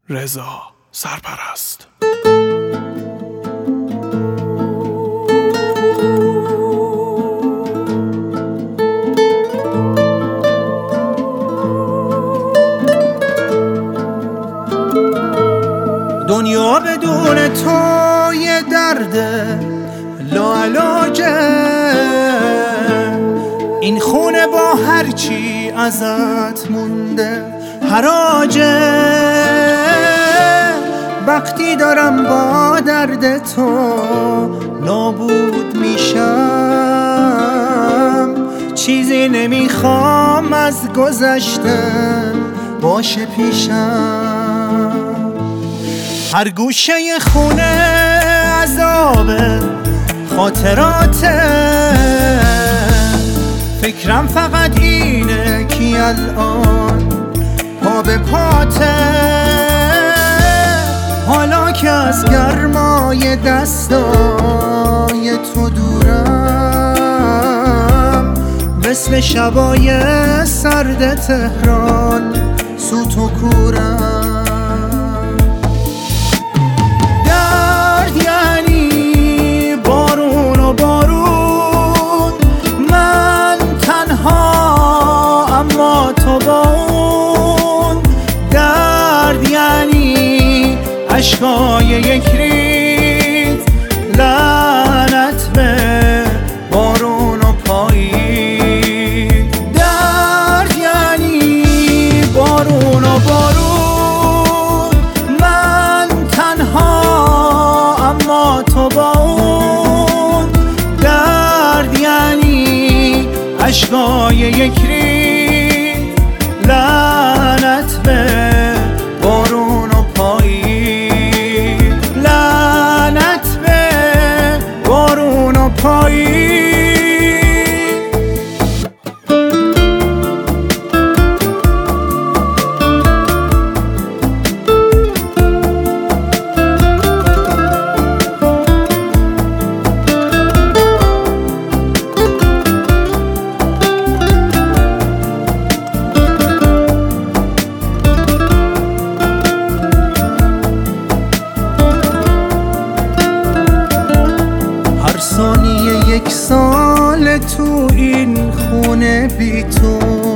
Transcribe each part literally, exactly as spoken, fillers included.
رضا سرپرست. دنیا بدون تو یه درده لاعلاجه، این خونه با هرچی ازت مونده حراجه. وقتی دارم با درد تو نابود میشم، چیزی نمیخوام از گذشته باشه پیشم. هر گوشه خونه عذاب خاطراته، فکرم فقط اینه کی الان پا به پاته. حالا که از گرمای دستای تو دورم، مثل شبای سرد تهران سوت و کورم. درد یعنی بارون و بارون، من تنها اما تو با اون. درد یعنی عشقای یک ریز، لعنت به بارون و پاییز. درد یعنی بارون و بارون، من تنها اما تو با اون. درد یعنی عشقای یک ریز، لعنت به بارون و پاییز. لعنت به بارون و پاییز. ثانیه یک سال تو این خونه بی تو،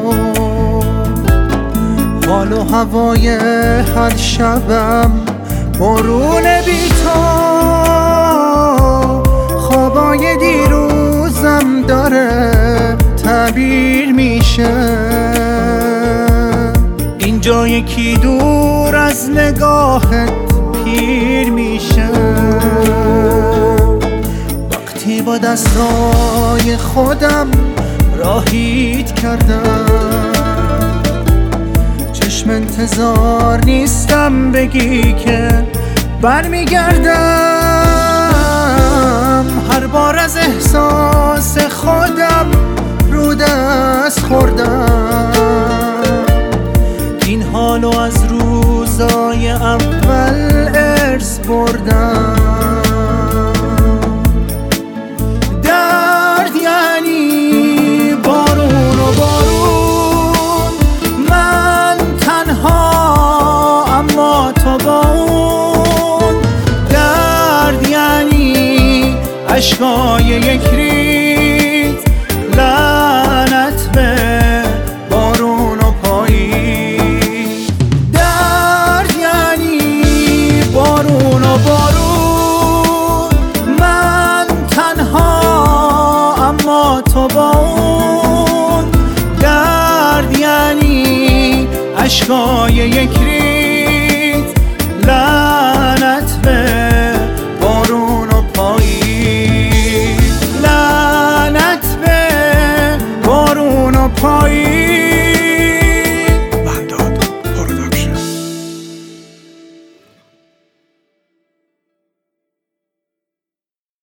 حال و هوای هر شبم بارون بی تو. خوابای دیروزم داره تعبیر میشه، اینجا یکی دور از نگاهت پیر میشه. با دستای خودم راهیت کردم، چشم انتظار نیستم بگی که برمیگردم. هر بار از احساس خودم رو دست خوردم، این حالو از روزای اول ارث بردم. عشقای یک ریز، لعنت به بارون و پاییز. درد یعنی بارون و بارون، من تنها اما تو با اون. درد یعنی عشقای یک ریز،